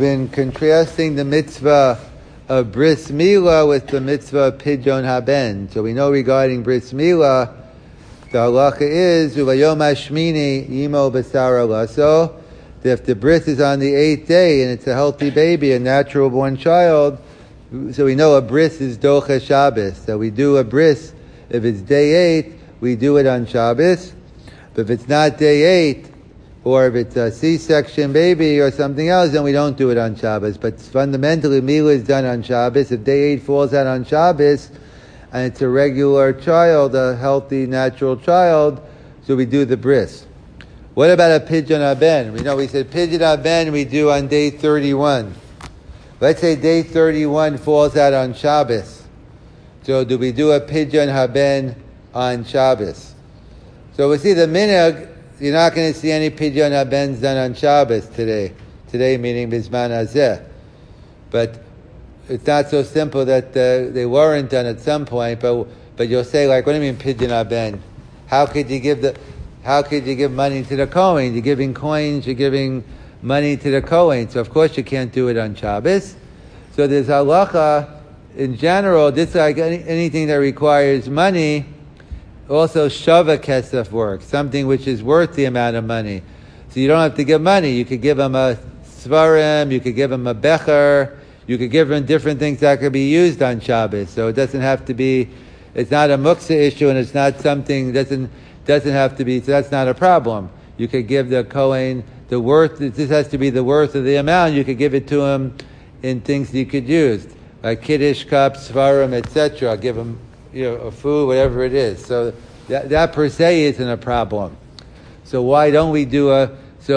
been contrasting the mitzvah of bris milah with the mitzvah of pidyon haben. So we know regarding bris milah, the halacha is uvayom hashmini yimo b'sara laso. If the bris is on the 8th day and it's a healthy baby, a natural born child, so we know a bris is docha Shabbos. So we do a bris if it's day 8, we do it on Shabbos. But if it's not day 8, or if it's a C-section baby or something else, then we don't do it on Shabbos. But fundamentally, milah is done on Shabbos. If day 8 falls out on Shabbos, and it's a regular child, a healthy, natural child, so we do the bris. What about a pidyon haben? We said pidyon haben we do on day 31. Let's say day 31 falls out on Shabbos. So do we do a pidyon haben on Shabbos? So we see the minhag. You're not going to see any pidyon habens done on Shabbos today. Today meaning Bizman Hazeh. But it's not so simple that they weren't done at some point. But you'll say, like, what do you mean pidyon haben? How could you give money to the Kohen? You're giving coins. You're giving money to the Kohen. So of course you can't do it on Shabbos. So there's halacha in general. This is like anything that requires money. Also, shava kesef works, something which is worth the amount of money. So you don't have to give money. You could give them a svarim, you could give them a becher, you could give them different things that could be used on Shabbos. So it doesn't have to be, it's not a muksa issue, and it's not something, doesn't have to be, so that's not a problem. You could give the Kohen the worth, this has to be the worth of the amount, you could give it to him in things you could use, like kiddush cups, svarim, etc. Give him a food, whatever it is. So that per se isn't a problem. So why don't we just do a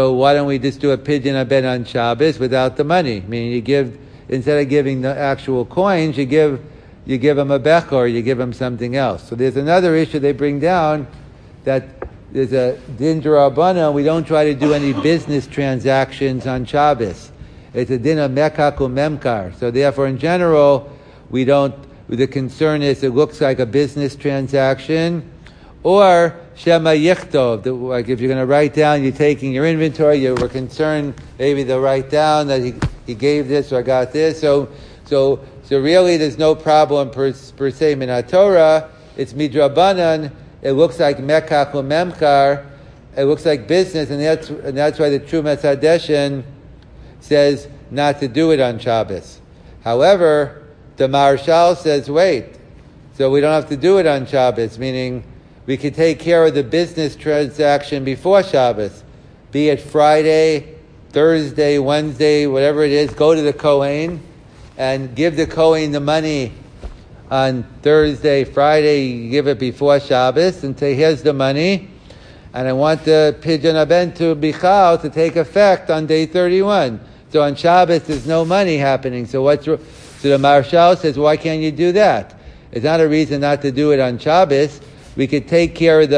pidyon haben on Shabbos without the money? I mean, you give, instead of giving the actual coins, you give them a bech, or you give them something else. So there's another issue they bring down, that there's a din d'Rabbanan, we don't try to do any business transactions on Shabbos. It's a din of mekach u'memkar. So therefore, in general, we don't. The concern is it looks like a business transaction, or shema yichtov. Like if you're going to write down, you're taking your inventory. You were concerned maybe they'll write down that he gave this or got this. So really, there's no problem per se min haTorah. It's midrabanan. It looks like mekach u'memkar. It looks like business, and that's why the Trumas Hadeshin says not to do it on Shabbos. However, the Marshal says, wait, so we don't have to do it on Shabbos, meaning we could take care of the business transaction before Shabbos, be it Friday, Thursday, Wednesday, whatever it is, go to the Kohen and give the Kohen the money on Thursday, Friday, you give it before Shabbos and say, here's the money, and I want the pidyon haben to bichal to take effect on day 31. So on Shabbos, there's no money happening. So the Marshal says, why can't you do that? It's not a reason not to do it on Shabbos. We could take care of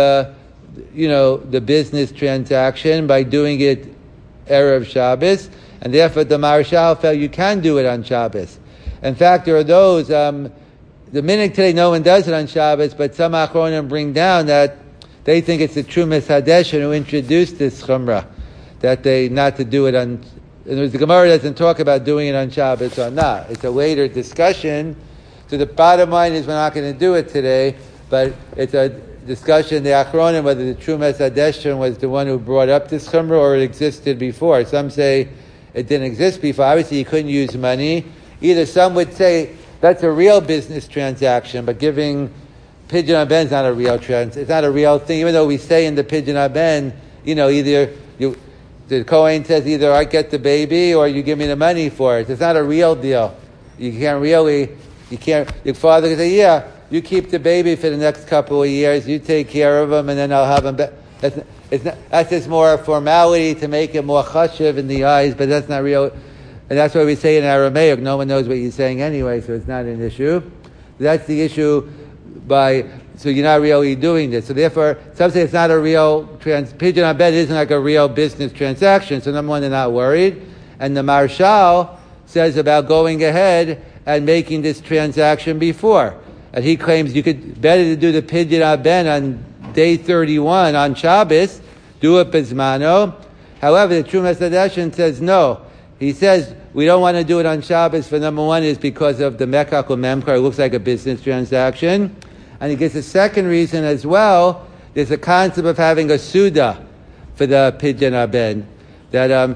the business transaction by doing it Erev Shabbos, and therefore the Marshal felt you can do it on Shabbos. In fact, there are those, the minhag today no one does it on Shabbos, but some Achronim bring down that they think it's the Trumas Hadeshin who introduced this chumrah, that they not to do it on. And the Gemara doesn't talk about doing it on Shabbos or not. It's a later discussion. So the bottom line is we're not going to do it today, but it's a discussion, the Achronim, whether the Trumas Hadeshin was the one who brought up this chumrah or it existed before. Some say it didn't exist before. Obviously, you couldn't use money. Either some would say that's a real business transaction, but giving pidyon haben is not a real it's not a real thing. Even though we say in the pidyon haben, either the Kohen says either I get the baby or you give me the money for it. It's not a real deal. Your father can say, yeah, you keep the baby for the next couple of years, you take care of him, and then I'll have him back. That's just more a formality to make it more chashuv in the eyes, but that's not real. And that's why we say in Aramaic, no one knows what you're saying anyway, so it's not an issue. That's the issue so you're not really doing this. So therefore, some say it's not a real pidyon haben isn't like a real business transaction. So number one, they're not worried. And the Marshal says about going ahead and making this transaction before. And he claims you could better to do the pidyon haben on day 31 on Shabbos, do it bizmano. However, the Trumas Hadeshin says no. He says we don't want to do it on Shabbos for number one is because of the Mekach Memkar. It looks like a business transaction. And he gives a second reason as well. There's a concept of having a Suda for the Pidyon Haben. That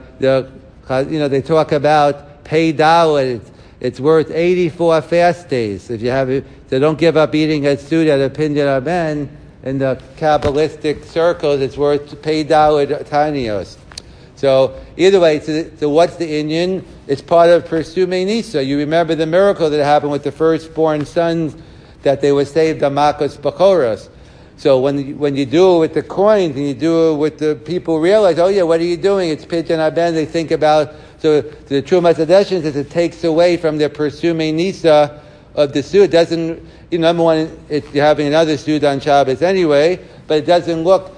they talk about pay dalet. It's worth 84 fast days. If you have it, so don't give up eating a Suda at a Pidyon Haben. In the Kabbalistic circles, it's worth pay dalet tanios. So either way, so what's the Inyan? It's part of Persumei Nisa. You remember the miracle that happened with the firstborn sons, that they were saved on Makos Bachoros. So when you do it with the coins and you do it with the people realize, oh yeah, what are you doing? It's Pidyon Haben. They think about, so the Trumas Hadeshin says it takes away from their Persumei Nisa of the Suda. It doesn't, number one, you're having another Suda on Shabbos anyway, but it doesn't look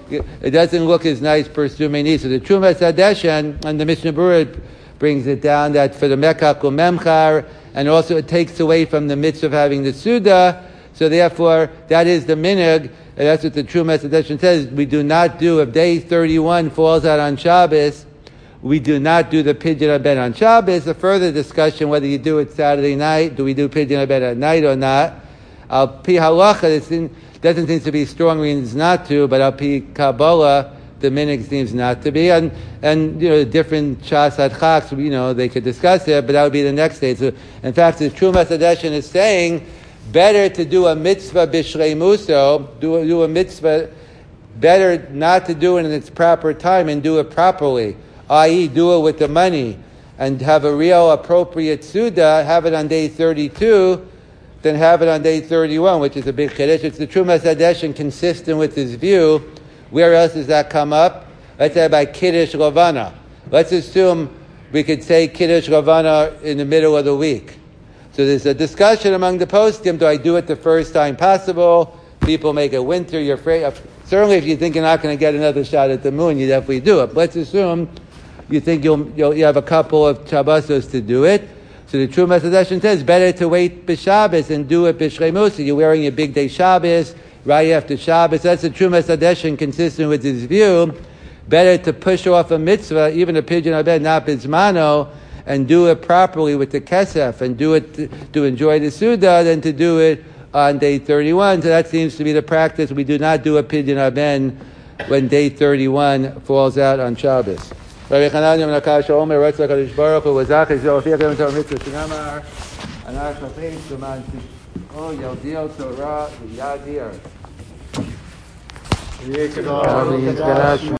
as nice Persumei Nisa. So the Trumas Hadeshin and the Mishnah Berurah brings it down that for the Mekach Memchar, and also it takes away from the mitzvah of having the Suda. So therefore, that is the minhag, and that's what the Trumas Hadeshin says. We do not do, if day 31 falls out on Shabbos, we do not do the Pidyon Haben on Shabbos. A further discussion whether you do it Saturday night, do we do Pidyon Haben at night or not? Al Pi Halacha, it doesn't seem to be strong reasons not to, but Al Pi Kabbalah, the minhag seems not to be. And different Shas Hadchaks, they could discuss it, but that would be the next day. So, in fact, the Trumas Hadeshin is saying, better to do a mitzvah bishrei muso, do a mitzvah, better not to do it in its proper time and do it properly, i.e. do it with the money and have a real appropriate Suda, have it on day 32, then have it on day 31, which is a big chiddush. It's the Trumas Hadeshin consistent with his view. Where else does that come up? Let's say by Kiddush Ravana. Let's assume we could say Kiddush Ravana in the middle of the week. So there's a discussion among the postim, do I do it the first time possible? People make it winter, you're afraid of, certainly if you think you're not going to get another shot at the moon, you definitely do it. But let's assume you think you have a couple of Shabbosos to do it. So the Trumas Hadeshin says, better to wait b'Shabbos and do it b'Shrei Musa. You're wearing your big day Shabbos, right after Shabbos. That's the Trumas Hadeshin consistent with his view. Better to push off a mitzvah, even a Pidyon Haben, not Bizmano, and do it properly with the kesef and do it to enjoy the Suda than to do it on day 31. So that seems to be the practice. We do not do a Pidyon Haben when day 31 falls out on Shabbos. Rabbi Chananya ben Akash Omer Ratzak HaKadosh Baruch Hu Wazach Yisrael Fiach Yom Tov Mitzvah Shinamar Anash Hafein Suman Oh Yaldiel Torah Yadir.